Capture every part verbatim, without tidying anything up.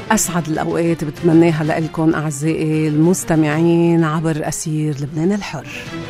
أسعد الأوقات بتمناها لكم أعزائي المستمعين عبر أثير لبنان الحر.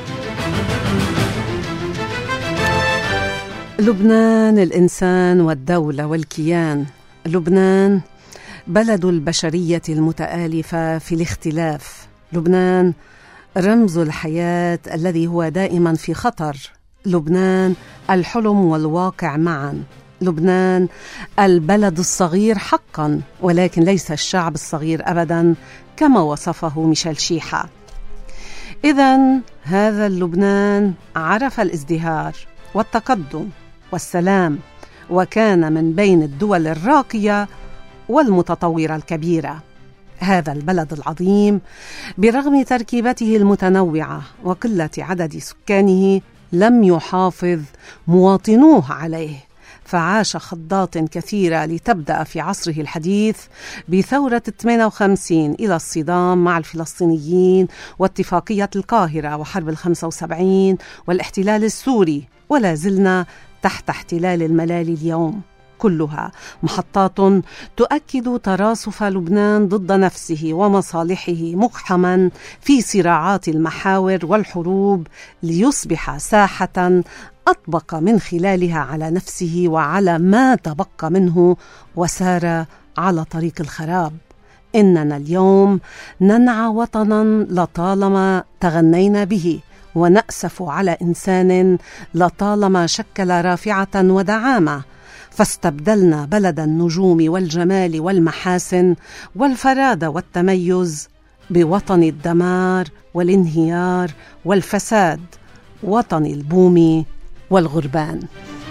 لبنان الإنسان والدولة والكيان. لبنان بلد البشرية المتآلفة في الاختلاف. لبنان رمز الحياة الذي هو دائما في خطر. لبنان الحلم والواقع معا. لبنان البلد الصغير حقا، ولكن ليس الشعب الصغير أبدا كما وصفه ميشيل شيحة. إذن هذا اللبنان عرف الازدهار والتقدم والسلام، وكان من بين الدول الراقية والمتطورة الكبيرة. هذا البلد العظيم برغم تركيبته المتنوعة وقلة عدد سكانه لم يحافظ مواطنوه عليه، فعاش خضات كثيرة لتبدأ في عصره الحديث بثورة ثمانية وخمسين إلى الصدام مع الفلسطينيين واتفاقية القاهرة وحرب الخمسة وسبعين والاحتلال السوري، ولا زلنا تحت احتلال الملالي اليوم. كلها محطات تؤكد تراصف لبنان ضد نفسه ومصالحه مقحما في صراعات المحاور والحروب، ليصبح ساحة أطبق من خلالها على نفسه وعلى ما تبقى منه وسار على طريق الخراب. إننا اليوم ننعى وطنا لطالما تغنينا به، ونأسف على إنسان لطالما شكل رافعة ودعامة، فاستبدلنا بلد النجوم والجمال والمحاسن والفرادة والتميز بوطن الدمار والانهيار والفساد، وطن البوم والغربان.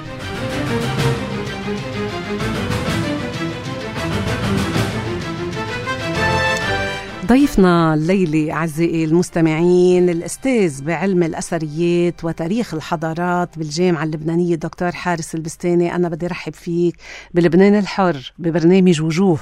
ضيفنا الليلة أعزائي المستمعين الأستاذ بعلم الأثريات وتاريخ الحضارات بالجامعة اللبنانية دكتور حارس البستاني. أنا بدي رحب فيك بلبنان الحر ببرنامج وجوه.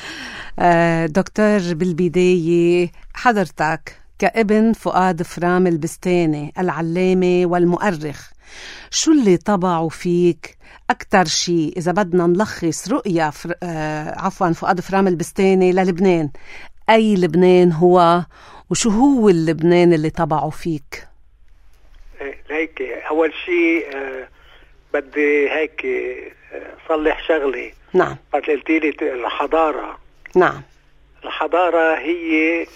دكتور، بالبداية حضرتك كابن فؤاد فرام البستاني العلامة والمؤرخ، شو اللي طبعوا فيك أكتر شيء إذا بدنا نلخص رؤية فر... آه عفوا فؤاد فرام البستاني للبنان؟ أي لبنان هو، وشو هو اللبنان اللي طبعوا فيك؟ هيك أول شيء آه بدي هيك آه صلح شغلي. نعم. قلتي لي الحضارة. نعم. الحضارة هي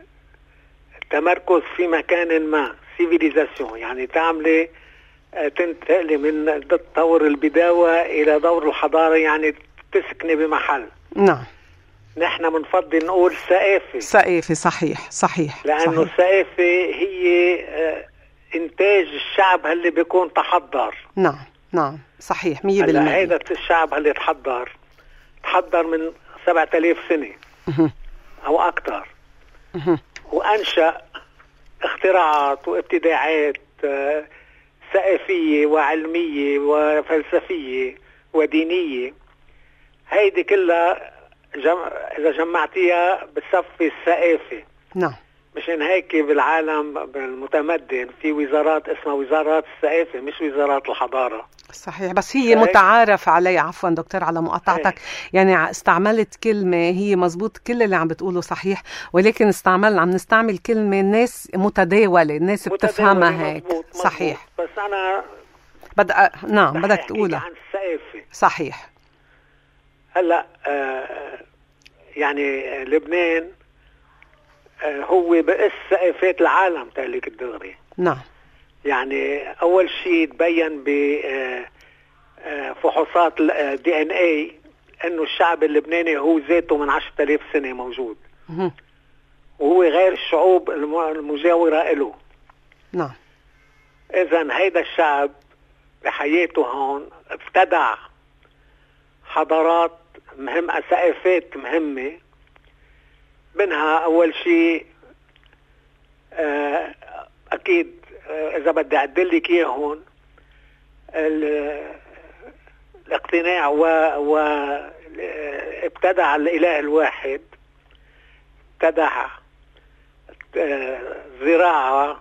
تمركز في مكان ما، سيفيليزاسيون، يعني تعملي تنتقلي من دور البداوة إلى دور الحضارة، يعني تسكني بمحل. نعم. نحن بنفضل نقول ثقافة. ثقافة، صحيح صحيح. لأنه الثقافة هي إنتاج الشعب اللي بيكون تحضر. نعم نعم صحيح مية بالمية. هذا الشعب اللي تحضر تحضر من سبعة آلاف سنة مه. أو أكثر، مه. وأنشأ اختراعات وابتداعات ثقافية وعلمية وفلسفية ودينية. هيدي كلها جم... إذا جمعتيها بتصفي الثقافة. نعم. مشان هيك بالعالم المتمدن في وزارات اسمها وزارات الثقافة، مش وزارات الحضارة. صحيح، بس هي متعارف عليه. عفوا دكتور على مقاطعتك، يعني استعملت كلمة هي مزبوط، كل اللي عم بتقوله صحيح، ولكن استعمل عم نستعمل كلمة الناس متداولة، الناس بتفهمها هيك. مزبوط مزبوط. صحيح. بس أنا بدأ نعم بدك تقولها عن الثقافة. صحيح. هلا آه يعني لبنان آه هو بقس ثقافات العالم تقلك الدغري. نعم. يعني أول شيء تبين بفحوصات الدي ان اي أنه الشعب اللبناني هو ذاته من عشرة آلاف سنة موجود، م- وهو غير الشعوب المجاورة له. نعم. إذن هيدا الشعب بحياته هون ابتدع حضارات مهمة، ثقافات مهمة، منها أول شيء أكيد إذا بدي أعدلك إياه هون الاقتناع وابتدع الإله الواحد، ابتدع زراعة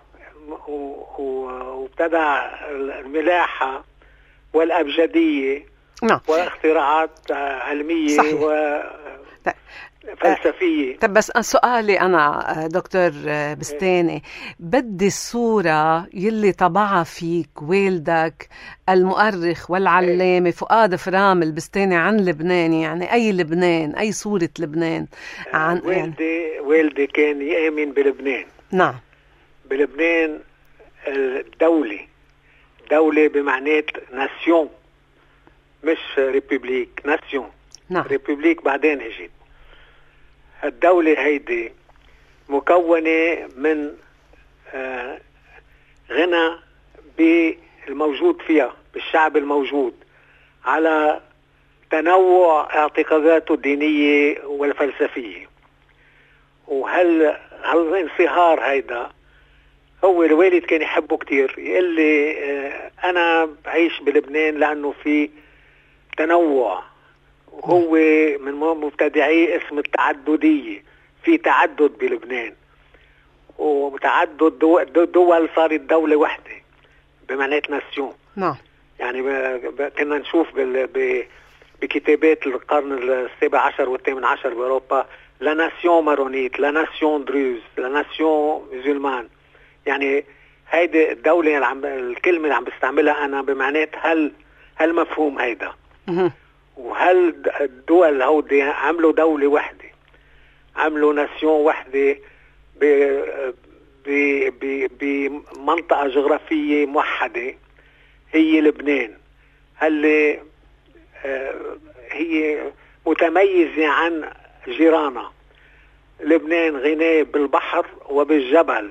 وابتدع الملاحة والأبجدية. نعم. واختراعات علمية. صحيح. و... فلسفية. طب بس سؤالي أنا دكتور بستاني، بدي الصورة يلي طبعها فيك والدك المؤرخ والعلامة فؤاد فرام البستاني عن لبنان، يعني أي لبنان، أي صورة لبنان عن والدي يعني. والدي كان يؤمن بلبنان. نعم. بلبنان الدولة دولة بمعنى ناسيون، مش ريبوبليك، ناسيون. نعم. ريبوبليك بعدين اجت. الدولة هيدي مكونة من آه غنى بالموجود فيها، بالشعب الموجود، على تنوع اعتقاداته الدينية والفلسفية. وهل هالانصهار هيدا هو الوالد كان يحبه كتير، يقول لي آه أنا بعيش بلبنان لأنه في تنوع، وهو من مبتدعي اسم التعددية، في تعدد بلبنان، وتعدد دول, دول صارت دولة واحدة بمعنى ناسيون. نعم. يعني كنا نشوف بكتابات القرن السابع عشر والثامن عشر بأوروبا لا ناسيون مارونيت، لا ناسيون دروز، لا ناسيون مسلمان. يعني هيدي الدولة اللي عم الكلمة اللي عم بستعملها أنا بمعنى هل هل مفهوم هيدا؟ وهل الدول هودي عملوا دولة واحدة، عملوا ناسيون واحدة بمنطقة جغرافية موحدة هي لبنان، هل هي متميزة عن جيرانها. لبنان غني بالبحر وبالجبل،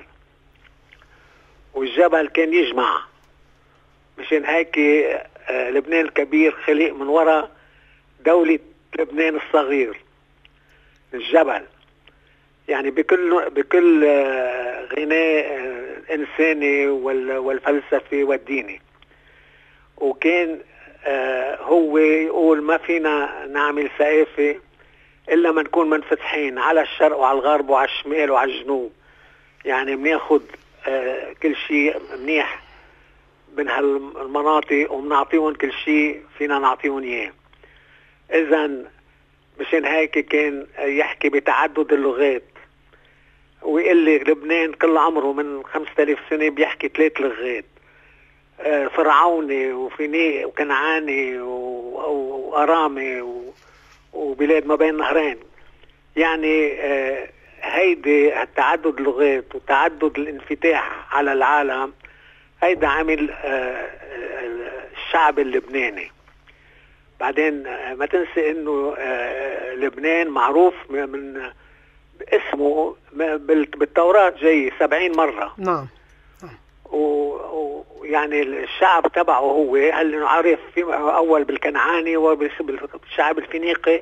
والجبل كان يجمع، مشان هيك لبنان الكبير خلق من وراء دولة لبنان الصغير، الجبل. يعني بكل بكل غناء الإنساني والفلسفي والديني. وكان هو يقول ما فينا نعمل ثقافة إلا ما نكون منفتحين على الشرق وعلى الغرب وعلى الشمال وعلى الجنوب. يعني بناخد كل شيء منيح من هالمناطق وبنعطيهم كل شيء فينا نعطيهم إياه. إذن مشان هيك كان يحكي بتعدد اللغات، ويقول لي لبنان كل عمره من خمسة آلاف سنة بيحكي ثلاث لغات، فرعوني وفيني وكنعاني وأرامي وبلاد ما بين نهرين. يعني هيدي التعدد اللغات وتعدد الانفتاح على العالم هيدا عامل الشعب اللبناني. بعدين ما تنسي انه لبنان معروف من اسمه بالتوراة جاي سبعين مرة. نعم. ويعني الشعب تبعه هو هل عارف في اول بالكنعاني وبالشعب الفينيقي،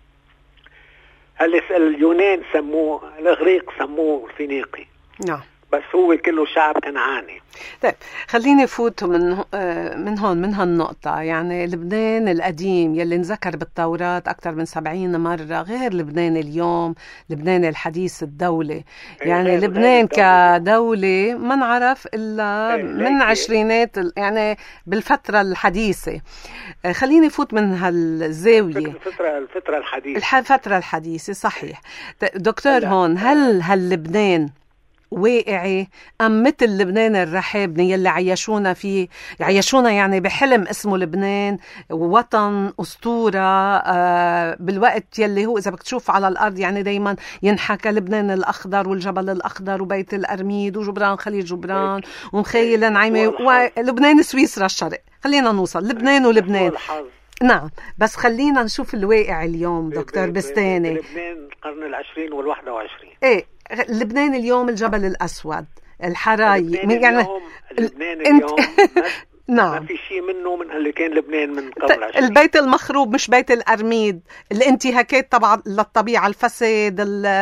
هل اليونان سموه، الاغريق سموه الفينيقي. نعم. بس هو كله شعب كنعاني. طيب خليني فوت من من هون من هالنقطة. يعني لبنان القديم يلي نذكر بالتوراة أكثر من سبعين مرة غير لبنان اليوم، لبنان الحديث الدولة. يعني لبنان كدولة ما نعرف إلا من عشرينات، يعني بالفترة الحديثة. خليني فوت من هالزاوية، الفترة الفترة الحديثة الفترة الحديثة صحيح. دكتور هون هل هل لبنان واقعي أم مثل لبنان الرحابني يلي عيشونا فيه، عيشونا يعني بحلم اسمه لبنان، وطن أسطورة آه بالوقت يلي هو إذا بدك تشوف على الأرض يعني دايما ينحكى لبنان الأخضر والجبل الأخضر وبيت الأرميد وجبران خليل جبران ومخيل نعيمة ولبنان سويسرا الشرق. خلينا نوصل لبنان ولبنان. نعم، بس خلينا نشوف الواقع اليوم دكتور بستاني. لبنان القرن العشرين والواحد وعشرين. ايه لبنان اليوم الجبل الأسود، الحراي، لبنان يعني اليوم لبنان اليوم نعم ما في شيء منه من اللي كان لبنان من قبل العشرين. البيت المخروب مش بيت الأرميد، الانتهاكات طبعا للطبيعة، الفساد،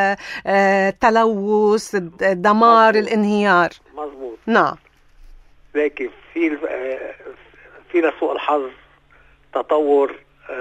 التلوث، الدمار، مزبوط. الانهيار. مظبوط. نعم. لكن في في لسوء الحظ تطور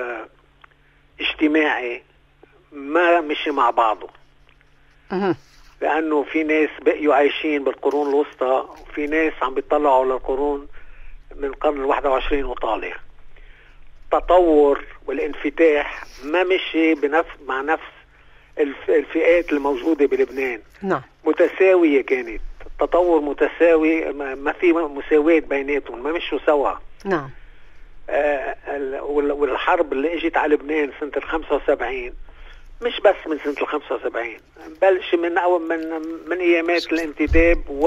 اجتماعي ما مشي مع بعضه. أه. لأنه في ناس بقيوا عايشين بالقرون الوسطى، وفي ناس عم بيطلعوا للقرون من القرن الواحد وعشرين وطالع. التطور والانفتاح ما مشي بنفس مع نفس الفئات الموجودة بلبنان نعم متساوية، كانت تطور متساوي، ما في مساواة بيناتهم، ما مشوا سوا. نعم. آه والحرب اللي اجت على لبنان سنة الخمسة وسبعين، مش بس من سنة الخمسة وسبعين، بلش من أول من من أيامات الانتداب و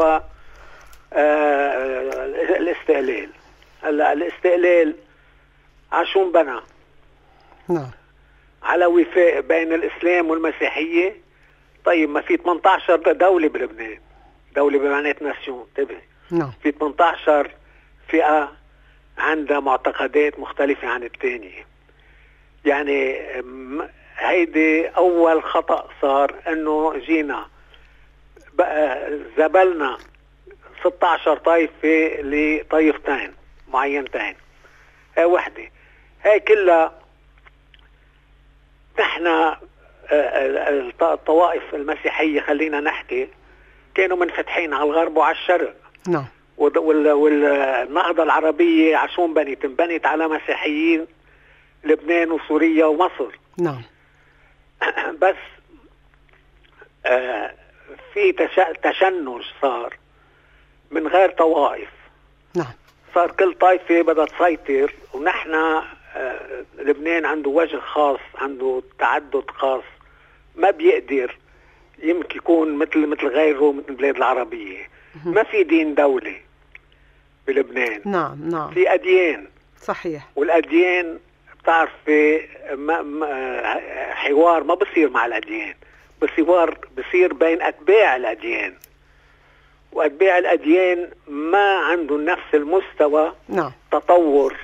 آه الاستقلال. هلا الاستقلال عشون بنى؟ نعم. على وفاق بين الإسلام والمسيحية. طيب ما في ثمانية عشر دولة بلبنان، دولة بمعنى ناسيون، انتبه. نعم. في ثمانية عشر فئة عندها معتقدات مختلفة عن الثانية. يعني هيدي أول خطأ صار، إنه جينا بقى زبلنا ستة عشر طائفة لطائفتين معينتين. هاي وحدة، هاي كلها نحن الطوائف المسيحية خلينا نحكي كانوا منفتحين على الغرب وعلى الشرق. نعم. والنهضة العربية عشان بنت بنت على مسيحيين لبنان وسوريا ومصر. نعم. بس آه في تشنج صار من غير طوائف. نعم. صار كل طائفة بدها تسيطر، ونحن آه لبنان عنده وجه خاص، عنده تعدد خاص، ما بيقدر يمكن يكون مثل مثل غيره مثل البلاد العربية. ما في دين دولة بلبنان. نعم نعم. في أديان. صحيح. والأديان بتعرفي ما ما حوار ما بصير مع الأديان، بصير بصير بين أتباع الأديان، وأتباع الأديان ما عندهم نفس المستوى. نعم. تطور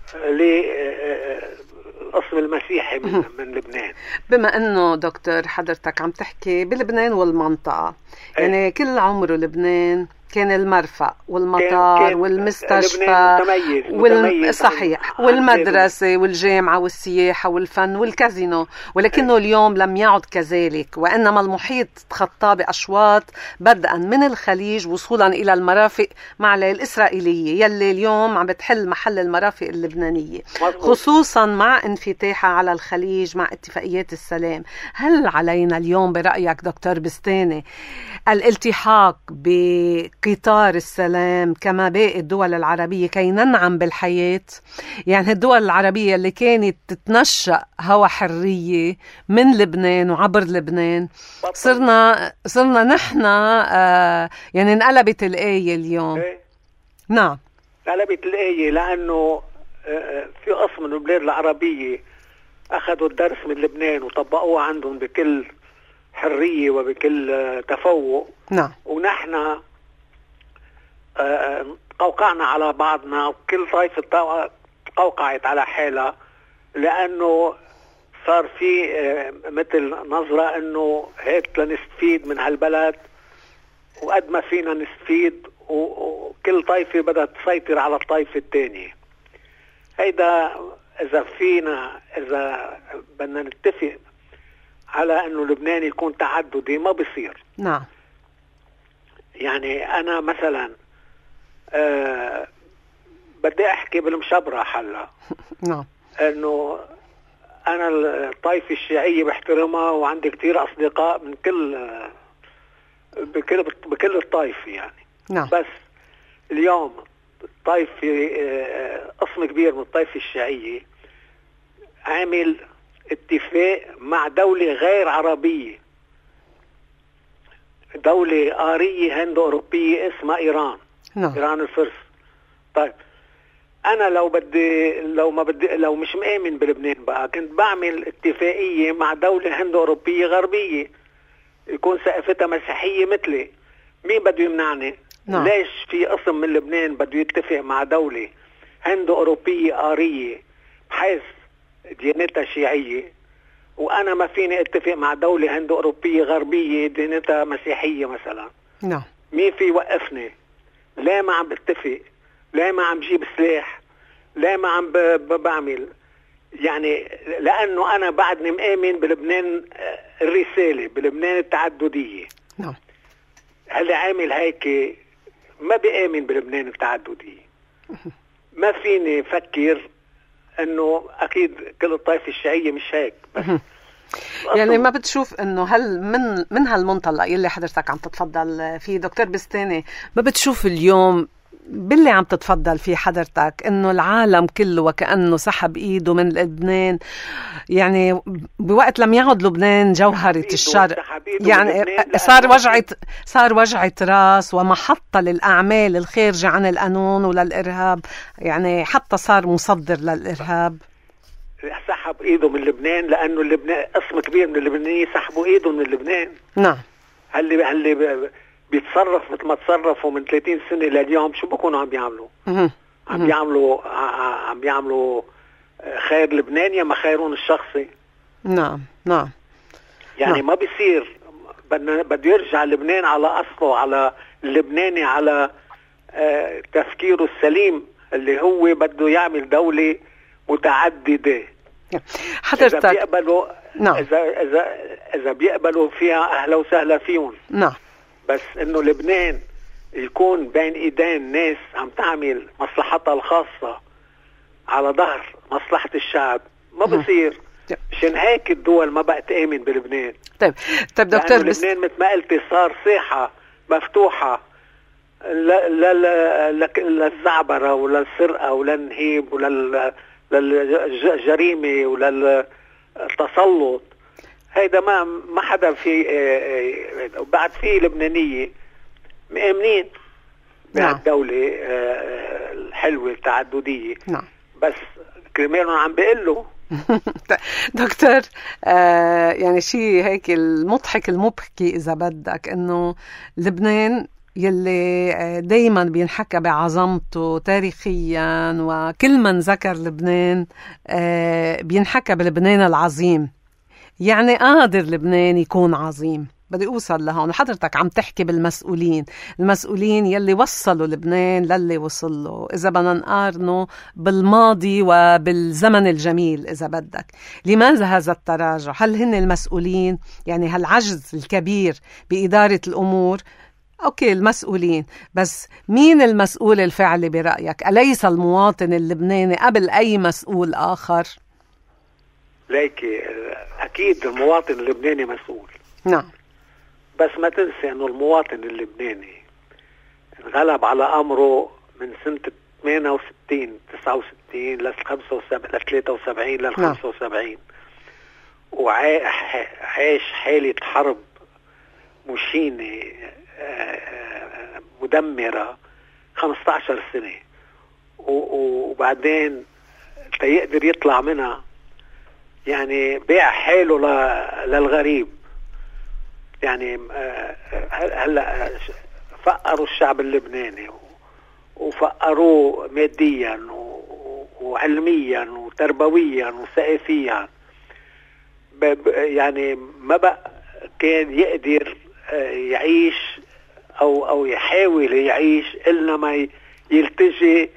للقسم المسيحي من, من لبنان. بما أنه دكتور حضرتك عم تحكي بلبنان والمنطقة، يعني أي. كل عمره لبنان كان المرفأ والمطار كان كان والمستشفى متميز وال... متميز صحيح، والمدرسة والجامعة والسياحة والفن والكازينو، ولكنه اليوم لم يعد كذلك، وإنما المحيط تخطى بأشواط بدءا من الخليج وصولا إلى المرافق مع الإسرائيلية يلي اليوم عم بتحل محل المرافق اللبنانية، خصوصا مع انفتاحها على الخليج مع اتفاقيات السلام. هل علينا اليوم برأيك دكتور بستاني الالتحاق بقطار السلام كما باقي الدول العربية كي ننعم بالحياة؟ يعني الدول العربية اللي كانت تتنشأ هوا حرية من لبنان وعبر لبنان، صرنا صرنا نحن آه يعني انقلبت الآية اليوم. إيه؟ نعم انقلبت الآية، لأنه آه في قسم من البلاد العربية أخذوا الدرس من لبنان وطبقوه عندهم بكل حرية وبكل آه تفوق. نعم. ونحن آه قوقعنا على بعضنا، وكل طائفة قوقعت على حالها، لأنه صار في آه مثل نظرة أنه هيك لنستفيد من هالبلد، وقد ما فينا نستفيد، وكل طائفة بدها تسيطر على الطائفة الثانية. هيدا إذا فينا إذا بدنا نتفق على أنه لبنان يكون تعددي ما بيصير. نعم. يعني أنا مثلا أه بدي أحكي بالمشبرح هلا. نعم. أنه أنا الطائفة الشيعية بحترمها، وعندي كتير أصدقاء من كل بكل بكل الطائفة يعني. نعم. بس اليوم الطائفة أه قسم كبير من الطائفة الشيعية عامل اتفاق مع دولة غير عربية، دولة آرية هندو أوروبية اسمها إيران. نعم. إيران الفرس. طيب أنا لو بدي لو ما بدي لو مش مآمن بلبنان بقى، كنت بعمل اتفاقية مع دولة هندو أوروبية غربية يكون سقفتها مسيحية مثلي، مين بده يمنعني؟ نعم. ليش في قسم من لبنان بده يتفق مع دولة هندو أوروبية آرية بحيث ديانتها شيعية، وأنا ما فيني اتفق مع دولة هندو أوروبية غربية ديانتها مسيحية مثلا؟ نعم. مين في يوقفني؟ لا ما عم بتفق، لا ما عم جيب سلاح، لا ما عم بعمل، يعني لأنه أنا بعدني مآمن بلبنان الرسالة، بلبنان التعددية. نعم. هل عامل هيك ما بيآمن بلبنان التعددية. ما فيني فكر انه اكيد كل الطائفة الشيعية مش هيك، بس يعني ما بتشوف انه هل من من هالمنطلق يلي حضرتك عم تتفضل فيه دكتور بستاني، ما بتشوف اليوم باللي عم تتفضل فيه حضرتك انه العالم كله وكأنه سحب ايده من لبنان، يعني بوقت لم يعد لبنان جوهرة الشرق، يعني صار وجعة صار وجعة راس ومحطة للأعمال الخارجة عن القانون وللإرهاب، يعني حتى صار مصدر للإرهاب. سحب ايده من لبنان لانه اللبنان قسم كبير من اللبنانيين سحبوا ايده من لبنان. نعم. هل هل بيتصرف مثل ما تصرفوا من ثلاثين سنة لليوم، شو بكونوا عم بيعملوا؟ عم بيعملوا عم بيعملوا خير لبنان يا ما خيرون الشخصي. نعم نعم. يعني نعم. ما بيصير، بده يرجع لبنان على اصله، على اللبناني، على آه تفكيره السليم اللي هو بده يعمل دولة متعددة. حضرتك إذا بيقبلوا نعم. إذا إذا إذا بيقبلوا فيها أهلا وسهلا فيهم. نعم. بس إنه لبنان يكون بين إيدين ناس عم تعمل مصلحتها الخاصة على ظهر مصلحة الشعب ما بصير. مشان هيك الدول ما بقت تآمن بلبنان. طيب طيب دكتور بس لبنان مثل ما قلتي صار ساحة مفتوحة للزعبرة وللسرقة وللنهيب ولل للجريمة وللتسلط. هيدا ما ما حدا في بعد في لبنانية مآمنين بالدولة الحلوة التعددية. نعم. بس كرمالهم عم بيقلوا. دكتور آه يعني شيء هيك المضحك المبكي إذا بدك إنه لبنان يلي دايما بينحكى بعظمته تاريخيا، وكل من ذكر لبنان بينحكى بلبنان العظيم، يعني قادر لبنان يكون عظيم. بدي أوصل لهون، حضرتك عم تحكي بالمسؤولين، المسؤولين يلي وصلوا لبنان للي وصل له، إذا بدنا نقارنه بالماضي وبالزمن الجميل إذا بدك. لماذا هذا التراجع؟ هل هن المسؤولين؟ يعني هالعجز الكبير بإدارة الأمور؟ أوكي المسؤولين، بس مين المسؤول الفعلي برأيك؟ أليس المواطن اللبناني قبل أي مسؤول آخر؟ ليكي أكيد المواطن اللبناني مسؤول. نعم. بس ما تنسي أنه المواطن اللبناني انغلب على أمره من سنة ثمانية وستين تسعة وستين لل ثلاثة وسبعين لل خمسة وسبعين، وعاش حالة حرب مشينة مدمرة خمسة عشر سنة، وبعدين تيقدر يطلع منها يعني بيع حاله للغريب. يعني هلا فقروا الشعب اللبناني وفقروه ماديا وعلميا وتربويا وثقافيا، يعني ما بقى كان يقدر يعيش او او يحاول يعيش الا ما يلتجي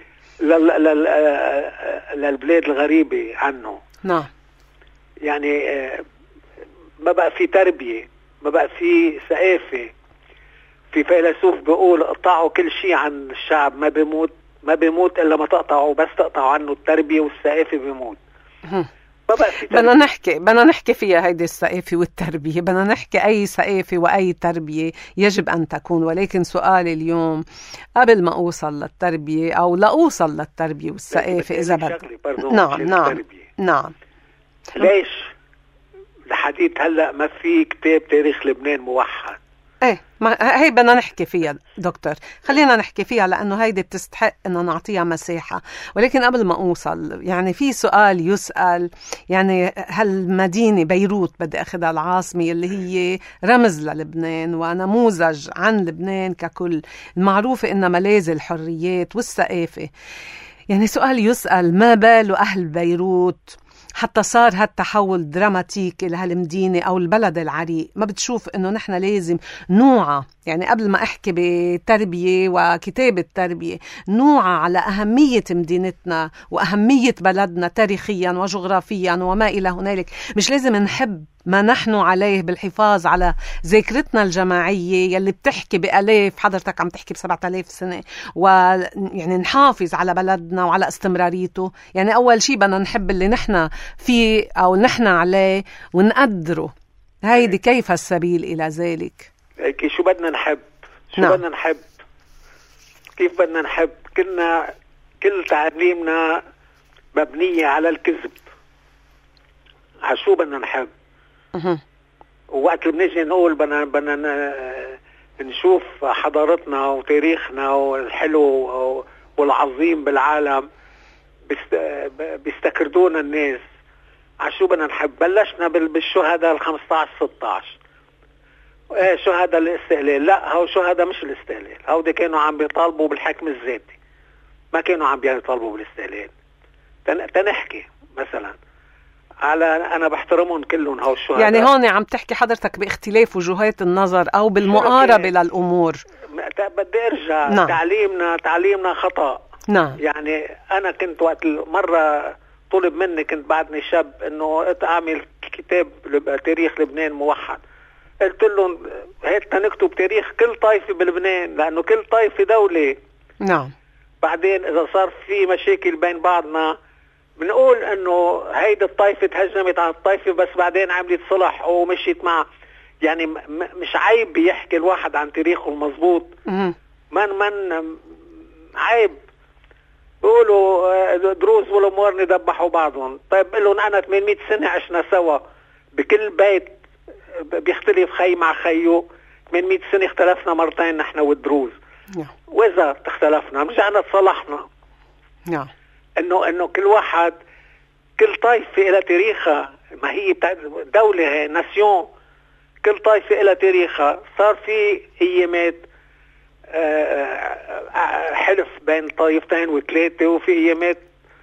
للبلاد الغريبة عنه. نعم. يعني ما بقى في تربية، ما بقى في ثقافة. في فيلسوف بيقول اقطعوا كل شيء عن الشعب ما بيموت، ما بيموت الا ما تقطعوا، بس تقطعوا عنه التربية والثقافة بيموت. بدنا نحكي بدنا نحكي فيها هيدي الثقافة والتربية، بدنا نحكي أي ثقافة وأي تربية يجب أن تكون. ولكن سؤالي اليوم قبل ما أوصل للتربية أو لا أوصل للتربية والثقافة إذا بدك. نعم نعم نعم. ليش لحديث هلأ ما في كتاب تاريخ لبنان موحد؟ ايه ما هي بدنا نحكي فيها دكتور، خلينا نحكي فيها لأنه هيدي بتستحق إنه نعطيها مساحة. ولكن قبل ما أوصل يعني في سؤال يسأل، يعني هالمدينة بيروت بدي أخذها العاصمة اللي هي رمز للبنان ونموذج عن لبنان ككل، المعروفة إنها ملاذ الحريات والثقافة. يعني سؤال يسأل ما بال أهل بيروت حتى صار هالتحول دراماتيكي لهالمدينة أو البلد العريق؟ ما بتشوف إنه نحن لازم نوعى، يعني قبل ما أحكي بتربية وكتابة تربية، نوعى على أهمية مدينتنا وأهمية بلدنا تاريخيا وجغرافيا وما إلى هنالك. مش لازم نحب ما نحن عليه بالحفاظ على ذاكرتنا الجماعية يلي بتحكي بألاف، حضرتك عم تحكي بسبعة آلاف سنة، ويعني نحافظ على بلدنا وعلى استمراريته. يعني أول شيء بدنا نحب اللي نحن فيه أو نحن عليه ونقدره. هيدي كيف السبيل إلى ذلك؟ هيك شو بدنا نحب؟ شو نعم. بدنا نحب؟ كيف بدنا نحب؟ كلنا كل تعليمنا مبنية على الكذب. على شو بدنا نحب؟ أه. ووقت اللي بنيجي نقول بدنا بدنا نشوف حضارتنا وتاريخنا والحلو والعظيم بالعالم، بيستكردونا الناس. على شو بدنا نحب؟ بلشنا بالشهداء الخمسطعش ستطعش. ايه شهداء الاستقلال؟ لا، هو شهداء مش الاستقلال، هودي كانوا عم بيطالبوا بالحكم الذاتي، ما كانوا عم بيطالبوا بالاستقلال. تنحكي مثلا على انا بحترمهم كلهم هو الشهداء. يعني هون عم تحكي حضرتك باختلاف وجهات النظر او بالمقاربه للامور. بدي ارجع. نعم. تعليمنا تعليمنا خطأ. نعم. يعني انا كنت وقت مره طلب مني، كنت بعدني شاب، انه اعمل كتاب تاريخ لبنان موحد. قلت لهم هيك نكتب تاريخ كل طائفه بلبنان، لانه كل طائفه دوله. نعم. بعدين اذا صار في مشاكل بين بعضنا بنقول انه هيدي الطائفه تهجمت على الطائفه، بس بعدين عملت صلح ومشيت معه. يعني م- مش عيب بيحكي الواحد عن تاريخه المضبوط. من من عيب بيقولوا دروز والاموار ندبحوا بعضهم. طيب قلهم انا ثمانمئة سنه عشنا سوا، بكل بيت بيختلف خي مع خيو. ثمانمئة سنه اختلفنا مرتين نحن والدروز. نعم. واذا اختلفنا رجعنا تصلحنا. نعم. انه انه كل واحد كل طائفه لها تاريخها. ما هي دوله، هي ناسيون، كل طائفه لها تاريخها. صار في ايامات حلف بين طائفتين وثلاثه، وفي ايامات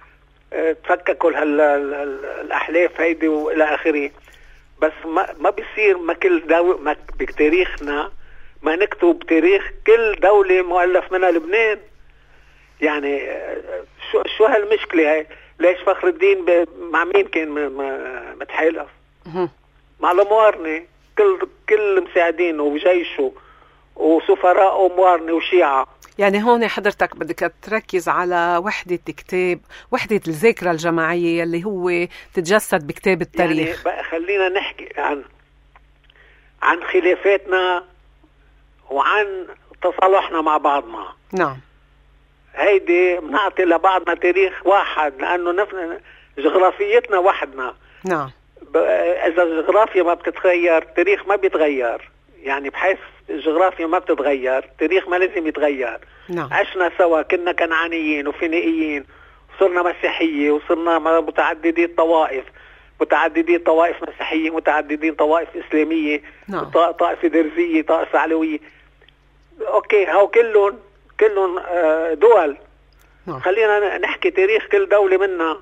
تفككوا الاحلاف هيدي والى اخره. بس ما ما بيصير ما كل دوله بتاريخنا ما نكتب تاريخ كل دوله مؤلف منها لبنان. يعني شو شو هالمشكله هاي؟ ليش فخر الدين ب... مع مين كان متحالف؟ مع الموارنه. كل كل مساعدينه وجيشه وسفراء موارنه وشيعه. يعني هون حضرتك بدك تركز على وحدة كتاب، وحدة الذاكرة الجماعية اللي هو تتجسد بكتاب التاريخ. يعني بقى خلينا نحكي عن عن خلافاتنا وعن تصالحنا مع بعضنا. نعم. هيدي بنعطي لبعضنا تاريخ واحد، لأنه نفس جغرافيتنا وحدنا. نعم. إذا الجغرافيا ما بتتغير تاريخ ما بيتغير. يعني بحيث الجغرافيا ما بتتغير تاريخ ما لازم يتغير. نعم. عشنا سوا، كنا كنعانيين وفينيقيين، وصرنا مسيحية، وصرنا متعددي الطوائف، متعددي طوائف مسيحية، متعددين طوائف إسلامية. نعم. طائفة درزية، طائفة علوية. أوكي، هاو كلهم كلهم دول. نعم. خلينا نحكي تاريخ كل دولة منا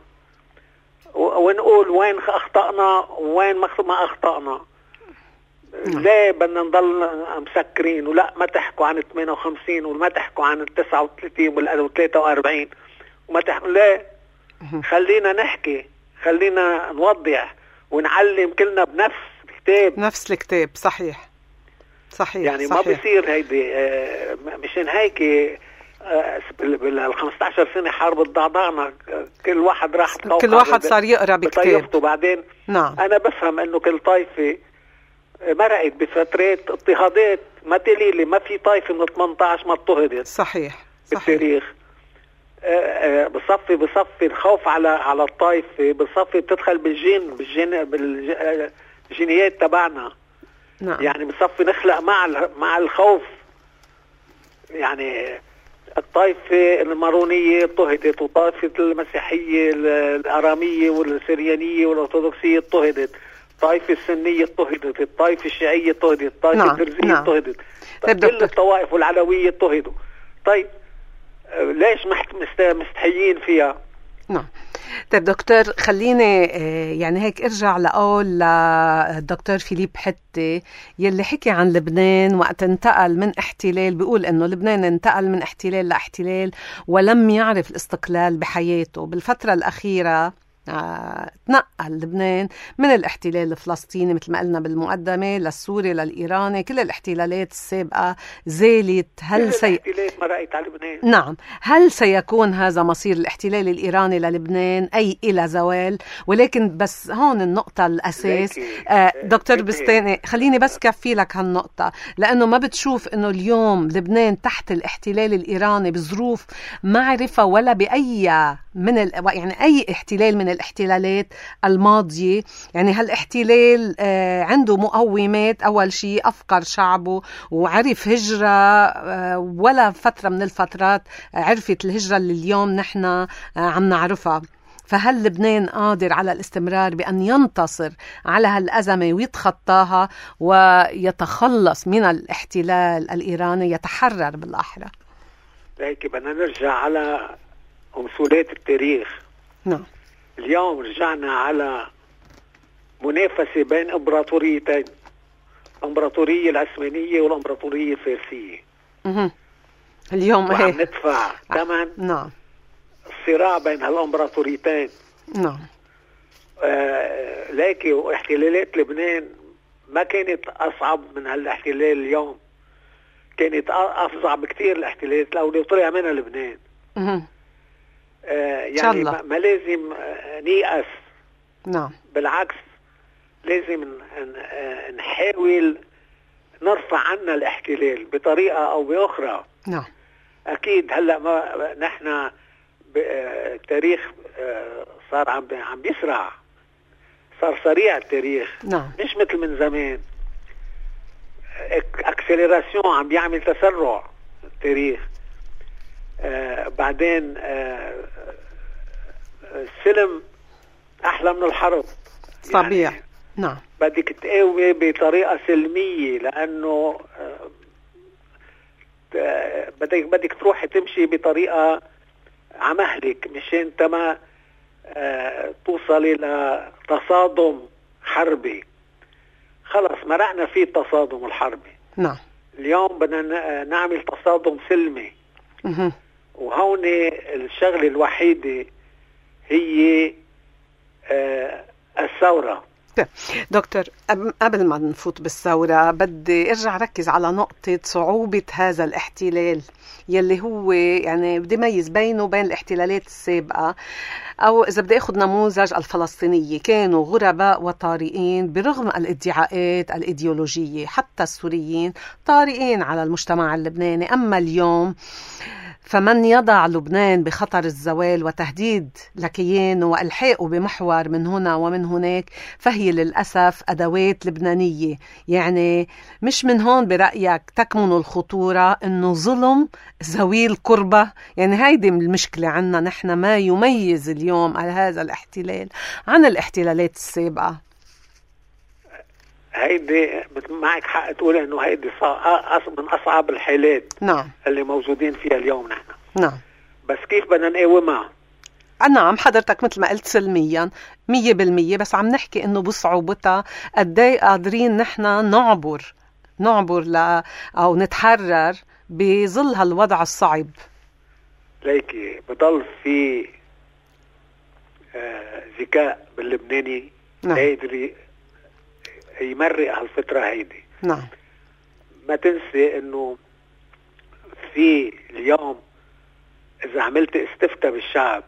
ونقول وين أخطأنا وين ما أخطأنا. نعم. ليه بدنا نضل مسكرين؟ ولا ما تحكوا عن ثمانية وخمسين وما تحكوا عن تسعة وثلاثين وثلاثة وأربعين وما تحكوا ليه؟ خلينا نحكي، خلينا نوضح ونعلم كلنا بنفس الكتاب. نفس الكتاب. صحيح صحيح. يعني صحيح. ما بيصير هيدي. آه مشان هيك آه بال خمسطعش سنة حرب الضعضعنا، كل واحد راح كل واحد صار يقرأ بكتاب. وبعدين نعم. أنا بفهم إنه كل طائفة مرقت بفترات اضطهادات. ما تقولي ما في طائفة من ثمانية عشر ما اضطهدت. صحيح. بالتاريخ. آه بصفي بصفي الخوف على على الطائفة، بصفي بتدخل بالجين بالجين بالجينيات تبعنا. نعم. يعني بصفي نخلق مع مع الخوف. يعني الطائفة المارونية اضطهدت، وطائفة المسيحية الأرامية والسريانية والأرثوذكسية اضطهدت، الطائفة السنية اضطهدت، الطائفة الشيعية اضطهدت، الطائفة نعم. الدرزية نعم. اضطهدت. طيب كل الطوائف والعلوية اضطهدوا. طيب ليش مستحيين فيها؟ نعم. طيب دكتور، خليني يعني هيك ارجع لقول للدكتور فيليب حتى يلي حكي عن لبنان وقت انتقل من احتلال. بيقول انه لبنان انتقل من احتلال لاحتلال ولم يعرف الاستقلال بحياته. بالفترة الأخيرة آه تنقل لبنان من الاحتلال الفلسطيني مثل ما قلنا بالمقدمة، للسوري، للإيراني، كل الاحتلالات السابقة زالت. هل سي... الاحتلال مرقت على لبنان. نعم، هل سيكون هذا مصير الاحتلال الإيراني للبنان أي إلى زوال؟ ولكن بس هون النقطة الأساس آه دكتور بستاني، خليني بس كفي لك هالنقطة، لأنه ما بتشوف أنه اليوم لبنان تحت الاحتلال الإيراني بظروف معرفة ولا بأي من ال... يعني أي احتلال من الاحتلالات الماضية. يعني هالاحتلال آه عنده مقومات، أول شيء أفقر شعبه وعرف هجرة آه ولا فترة من الفترات عرفت الهجرة اللي اليوم نحن آه عم نعرفها. فهل لبنان قادر على الاستمرار بأن ينتصر على هالأزمة ويتخطاها ويتخلص من الاحتلال الإيراني، يتحرر بالأحرى؟ لكن بدنا نرجع على مسؤولية التاريخ. نعم. اليوم رجعنا على منافسة بين امبراطوريتين، الامبراطورية العثمانية والامبراطورية الفارسية. مه. اليوم وعم ندفع ثمن نعم الصراع بين هالامبراطوريتين. نعم. آه لكن احتلالات لبنان ما كانت أصعب من هالاحتلال اليوم، كانت أفظع بكتير الاحتلالات لو طلع منها لبنان. مه. آه يعني ما, ما لازم نيأس. نعم. بالعكس لازم نحاول نرفع عنا الاحتلال بطريقة أو بأخرى. نعم. أكيد هلأ ما نحن التاريخ صار عم عم بيسرع، صار سريع التاريخ. نعم. مش مثل من زمان، اكسلراسيون عم بيعمل تسرع التاريخ. آه بعدين آه السلم أحلى من الحرب. طبيعي. يعني نعم. بدك تقاومي بطريقة سلمية، لأنه آه بدك بدك تروحي تمشي بطريقة عمهلك مشان تما آه توصلي لتصادم حربي. خلص مرقنا فيه التصادم الحربي. نعم. اليوم بدنا نعمل تصادم سلمي. مه. وهون الشغلة الوحيدة هي آه الثورة. دكتور، قبل ما نفوت بالثورة بدي ارجع ركز على نقطة صعوبة هذا الاحتلال يلي هو يعني بدي ميز بينه وبين الاحتلالات السابقة، أو إذا بدي أخذ نموذج الفلسطينية، كانوا غرباء وطارئين برغم الادعاءات الإيديولوجية. حتى السوريين طارئين على المجتمع اللبناني. أما اليوم فمن يضع لبنان بخطر الزوال وتهديد لكيانه وإلحاقه بمحور من هنا ومن هناك فهي للأسف أدوات لبنانية. يعني مش من هون برأيك تكمن الخطورة إنه ظلم ذوي القربة؟ يعني هيدي المشكلة عنا نحن، ما يميز اليوم على هذا الاحتلال عن الاحتلالات السابقة. هيدي معك حق تقول انه هيدي من اصعب الحالات. نعم. اللي موجودين فيها اليوم نحن. نعم. بس كيف بدنا نقاومها؟ نعم حضرتك مثل ما قلت سلميا مية بالمية، بس عم نحكي انه بصعوبتها قدي قادرين نحن نعبر نعبر ل او نتحرر بظل هالوضع الصعب. ليكي بضل في آه ذكاء باللبناني. نعم. يقدر يمرق هالفترة هيدي. نعم. ما تنسي انه في اليوم اذا عملت استفتاء بالشعب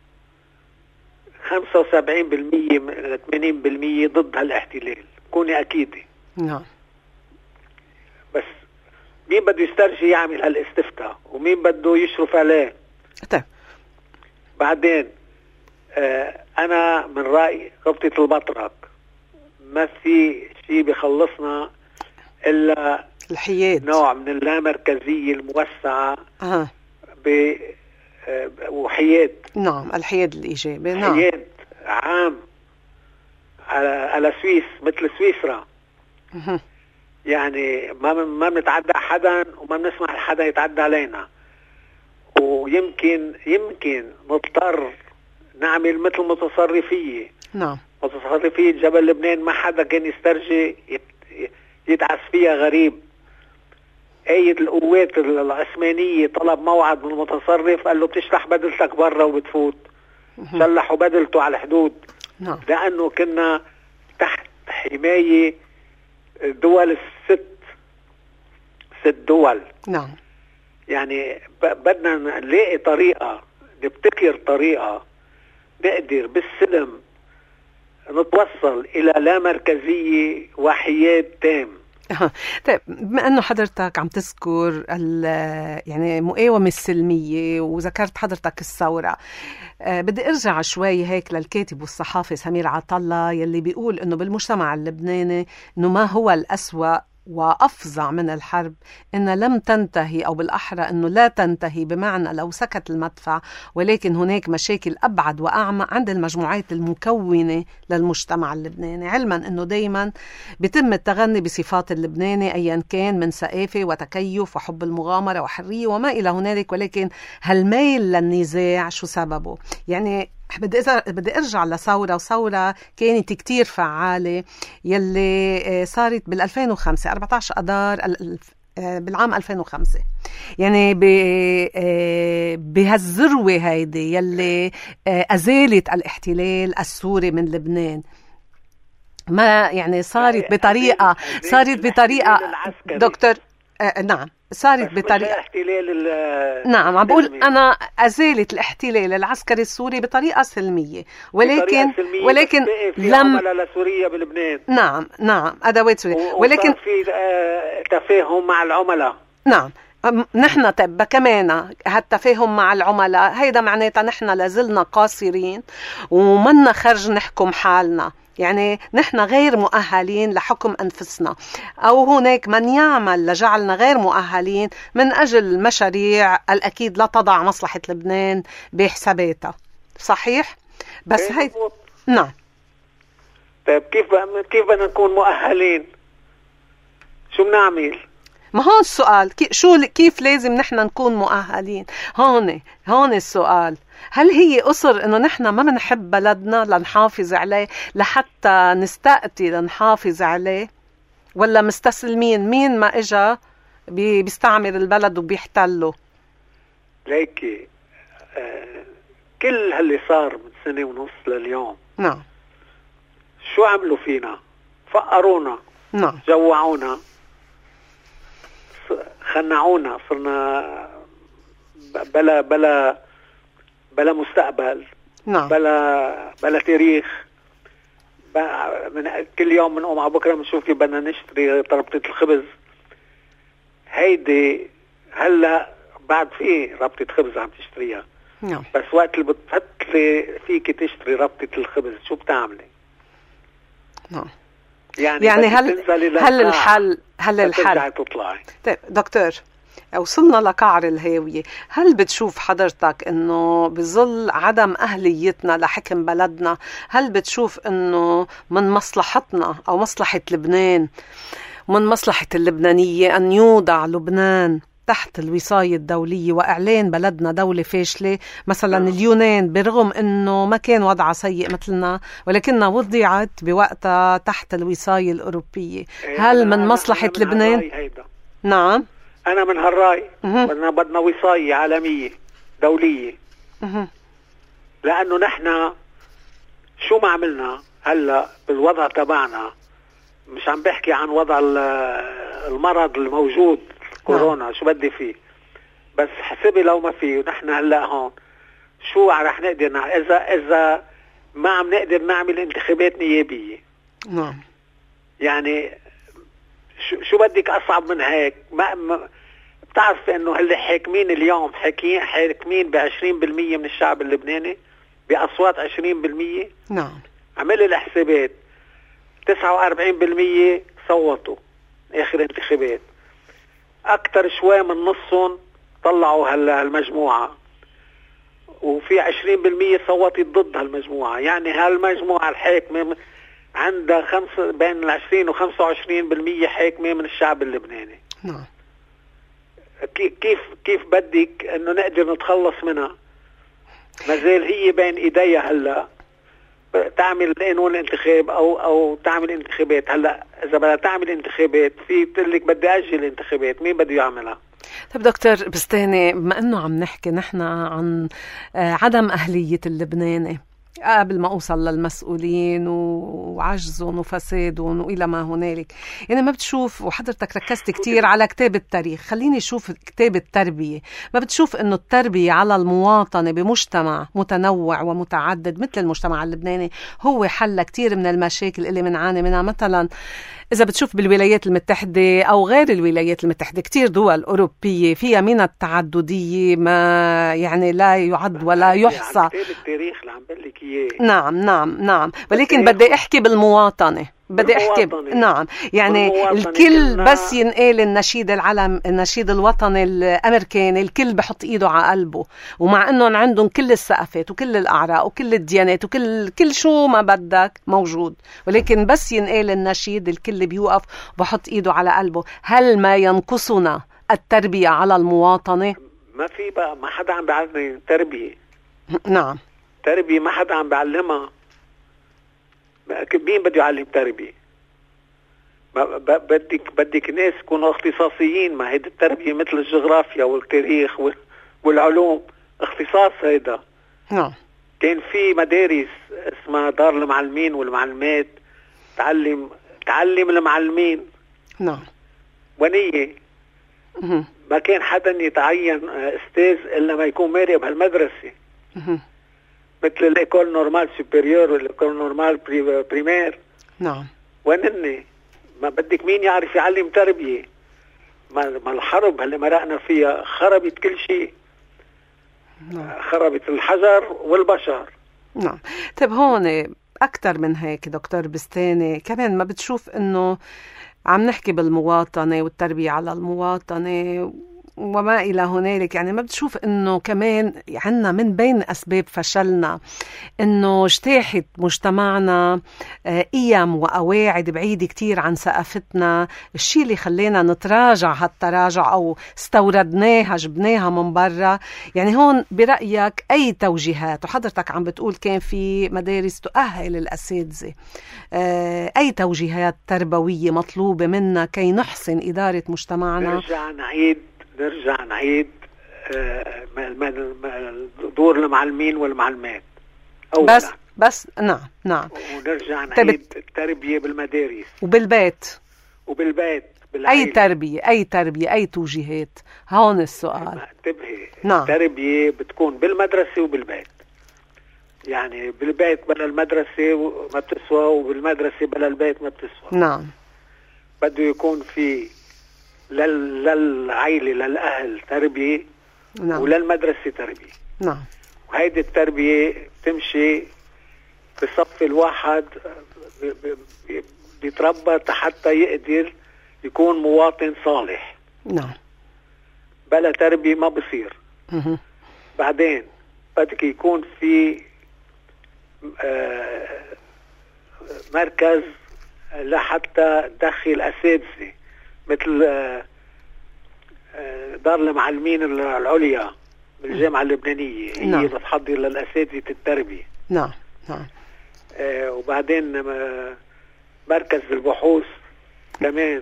خمسة وسبعين بالمية ثمانين بالمية ضد هالاحتلال، كوني اكيدة. نعم. بس مين بده يسترجي يعمل هالاستفتاء ومين بده يشرف عليه؟ طيب. بعدين آه انا من رأي ربطة البطرك ما في شيء بيخلصنا الا الحياد، نوع من اللامركزية الموسعة. أه. ب وحياد. نعم الحياد الإيجابي. نعم. حياد عام على على سويس مثل سويسرا. أه. يعني ما ما بنتعدى حدا وما بنسمح لحدا يتعدى علينا، ويمكن يمكن نضطر نعمل مثل متصرفية. نعم. متصرفية جبل لبنان ما حدا كان يسترجي يدعس فيها غريب. آية القوات العثمانية طلب موعد من المتصرف، قال له بتشرح بدلتك برا وبتفوت. سلحوا بدلته على الحدود. نعم. لأنه كنا تحت حماية دول الست ست دول. نعم. يعني بدنا نلاقي طريقة، نبتكر طريقة نقدر بالسلم نتوصل إلى لا مركزية وحياد تام. طيب، بما أنه حضرتك عم تذكر يعني مقاومة السلمية وذكرت حضرتك الثورة، أه بدي أرجع شوي هيك للكاتب والصحافي سمير عطلة يلي بيقول أنه بالمجتمع اللبناني أنه ما هو الأسوأ وأفظع من الحرب إن لم تنتهي، أو بالأحرى أنه لا تنتهي، بمعنى لو سكت المدفع، ولكن هناك مشاكل أبعد وأعمق عند المجموعات المكونة للمجتمع اللبناني، علما أنه دايما بيتم التغني بصفات اللبناني أيا كان من ثقافة وتكيف وحب المغامرة وحرية وما إلى هنالك، ولكن هالميل للنزاع شو سببه؟ يعني بدي بدي ارجع لثوره، وثوره كانت كتير فعاله يلي صارت بال ألفين وخمسة أربعة عشر اذار بالعام ألفين وخمسة، يعني بهالذروه هيدي يلي ازالت الاحتلال السوري من لبنان. ما يعني صارت بطريقه صارت بطريقه دكتور آه نعم صارت بطريقة احتلال. نعم عم بقول أنا أزالت الاحتلال العسكري السوري بطريقة سلمية، ولكن سلمية ولكن في لم لسوريا بلبنان. نعم نعم أدوات سوريا، ولكن في آه تفاهم مع العملاء. نعم نحن طب كمان هالتفاهم مع العملاء هيدا معناتها نحن لازلنا قاصرين ومنا خرج نحكم حالنا، يعني نحن غير مؤهلين لحكم أنفسنا، أو هناك من يعمل لجعلنا غير مؤهلين من أجل مشاريع الأكيد لا تضع مصلحة لبنان بحساباتها. صحيح؟ بس هي نعم. طيب كيف كيف بدنا نكون مؤهلين؟ شو بنعمل؟ ما هون السؤال، شو كيف لازم نحن نكون مؤهلين؟ هون هون السؤال، هل هي قصر انه نحن ما بنحب بلدنا لنحافظ عليه لحتى نستقتي لنحافظ عليه، ولا مستسلمين مين ما اجا بيستعمر البلد وبيحتله؟ ليكي آه كل هاللي صار من سنة ونص لليوم، نعم، شو عملوا فينا؟ فقرونا، نعم، جوعونا، خنعونا، صرنا بلا بلا بلا مستقبل، نعم، بلا بلا تاريخ. من كل يوم بنقوم على بكره بنشوف كيف بدنا نشتري ربطة الخبز. هيدي هلا بعد في ربطة خبز عم تشتريها، نعم، بس وقت اللي بتفتلي فيك تشتري ربطة الخبز شو بتعملي؟ نعم، يعني, يعني هل هل الحل هل الحل تطلعي. طيب دكتور، وصلنا لقعر الهاوية، هل بتشوف حضرتك انه بظل عدم اهليتنا لحكم بلدنا، هل بتشوف انه من مصلحتنا او مصلحة لبنان من مصلحة اللبنانية ان يوضع لبنان تحت الوصاية الدولية وإعلان بلدنا دولة فاشلة؟ مثلا نعم. اليونان برغم أنه ما كان وضعها سيء مثلنا ولكنها وضعت بوقتها تحت الوصاية الأوروبية. هل من مصلحة من لبنان؟ نعم، أنا من هالرأي بدنا بدنا وصاية عالمية دولية. مه. لأنه نحن شو ما عملنا هلا بالوضع تبعنا، مش عم بحكي عن وضع المرض الموجود كورونا، شو بدي فيه، بس حسبي لو ما فيه ونحن هلا هون شو رح نقدر نعمل اذا اذا ما عم نقدر نعمل انتخابات نيابيه؟ نعم، يعني شو شو بدك اصعب من هيك؟ ما, ما بتعرف انه اللي حاكمين اليوم حاكمين حاكمين ب عشرين بالمية من الشعب اللبناني باصوات عشرين بالمية. نعم، عمل الحسابات تسعة وأربعين بالمية صوتوا اخر انتخابات، اكتر شوي من نصهم طلعوا هالمجموعة، وفي عشرين بالمية صوتت ضد هالمجموعة. يعني هالمجموعة الحاكمة عندها خمسة بين العشرين وخمسة وعشرين بالمية حاكمة من الشعب اللبناني. نعم، كيف كيف بدك انه نقدر نتخلص منها؟ مازال هي بين ايديها هلا تعمل قانون الانتخاب او او تعمل انتخابات. هلا اذا بدها تعمل انتخابات في بتقول لك بدي اجل الانتخابات، مين بده يعملها؟ طيب دكتور بستاني، بما أنه عم نحكي نحن عن عدم أهلية اللبناني قبل ما أوصل للمسؤولين وعجزهم وفسادهم وإلى ما هنالك، يعني ما بتشوف، وحضرتك ركزت كتير على كتاب التاريخ، خليني أشوف كتاب التربية، ما بتشوف أنه التربية على المواطنة بمجتمع متنوع ومتعدد مثل المجتمع اللبناني هو حل كتير من المشاكل اللي منعاني منها؟ مثلا إذا بتشوف بالولايات المتحدة أو غير الولايات المتحدة كتير دول أوروبية فيها من التعددية ما يعني لا يعد ولا يحصى. كتاب التاريخ اللي عم بقلك إياه. نعم نعم نعم، ولكن بدي أحكي بالمواطنة، بدي أحكي ب... نعم يعني الكل بس ينقل النشيد العلم النشيد الوطني الأمريكاني الكل بحط إيده على قلبه، ومع أنهم عندهم كل الثقافات وكل الأعراق وكل الديانات وكل كل شو ما بدك موجود، ولكن بس ينقل النشيد الكل بيوقف وبحط إيده على قلبه. هل ما ينقصنا التربية على المواطنة؟ ما في بقى، ما حدا عم بيعلم تربية. نعم، تربية ما حدا عم بيعلمها. مين بده يعلم تربية؟ بدك بدك ناس يكونوا اختصاصيين. ما هيدي التربية مثل الجغرافيا والتاريخ والعلوم اختصاص. هيدا نعم. كان في مدارس اسمها دار المعلمين والمعلمات، تعلم تعلم المعلمين. نعم. ونية ما كان حدا يتعين استاذ الا ما يكون ماري بهالمدرسة، مثل الإيكول نورمال سوبريور والإيكول نورمال بريمير. نعم. ونني ما بدك مين يعرف يعلم تربية؟ ما, ما الحرب اللي مرقنا فيها خربت كل شيء. نعم. خربت الحجر والبشر. نعم. طيب هون أكتر من هيك دكتور بستاني، كمان ما بتشوف إنه عم نحكي بالمواطنة والتربية على المواطنة وما إلى هنالك، يعني ما بتشوف إنه كمان عنا من بين أسباب فشلنا إنه اجتاحت مجتمعنا قيم وقواعد بعيدة كتير عن ثقافتنا، الشيء اللي خلينا نتراجع هالتراجع أو استوردناها جبناها من برا؟ يعني هون برأيك أي توجيهات؟ وحضرتك عم بتقول كان في مدارس تؤهل الأساتذة، أي توجيهات تربوية مطلوبة منا كي نحسن إدارة مجتمعنا؟ نرجع نعيد نرجع نعيد دور المعلمين والمعلمات أولا. بس بس نعم نعم. ونرجع نعيد التربية بالمدارس وبالبيت وبالبيت بالعائلة. أي تربية أي تربية أي توجيهات؟ هون السؤال. انتبهي. نعم. التربية بتكون بالمدرسة وبالبيت. يعني بالبيت بلا المدرسة ما بتسوى، وبالمدرسة بلا البيت ما بتسوى. نعم. بده يكون في لل... للعائلة للأهل تربية. نعم. وللمدرسة تربية. نعم. وهيدي التربية تمشي بصف الواحد بيتربى حتى يقدر يكون مواطن صالح. نعم. بلا تربية ما بصير. مه. بعدين بدك يكون في آه مركز لحتى تدخل أساتذة مثل آه دار المعلمين العليا بالجامعة اللبنانية. نعم. هي بتحضر للأساتذة التربية. نعم نعم. آه وبعدين مركز البحوث كمان،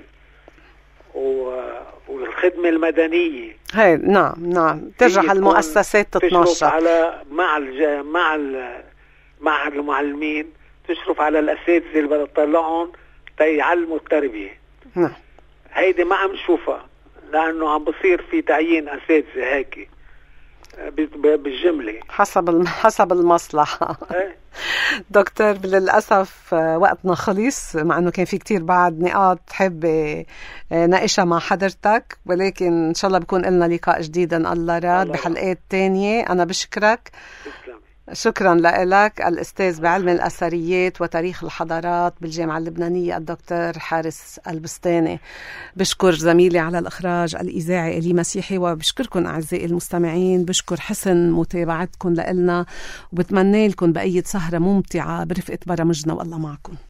والخدمة المدنية. هاي نعم نعم، ترجع المؤسسات تتنشط على مع الج... مع ال... مع المعلمين، تشرف على الأساتذة اللي بدها تطلعهم تيعلموا التربية. نعم. هيدي ما عم نشوفها، لأنه عم بصير في تعيين أساتذة هيك بالجملة حسب حسب المصلحة. دكتور للأسف وقتنا خلص، مع أنه كان في كتير بعد نقاط حابة ناقشها مع حضرتك، ولكن إن شاء الله بيكون لنا لقاء جديد إن الله راد بحلقات تانية. أنا بشكرك. شكرا لك الأستاذ بعلم الأثريات وتاريخ الحضارات بالجامعة اللبنانية الدكتور حارس البستاني. بشكر زميلي على الإخراج الإذاعي إلي مسيحي، وبشكركم أعزائي المستمعين، بشكر حسن متابعتكم لنا، وبتمنى لكم بقية سهرة ممتعة برفقة برامجنا، والله معكم.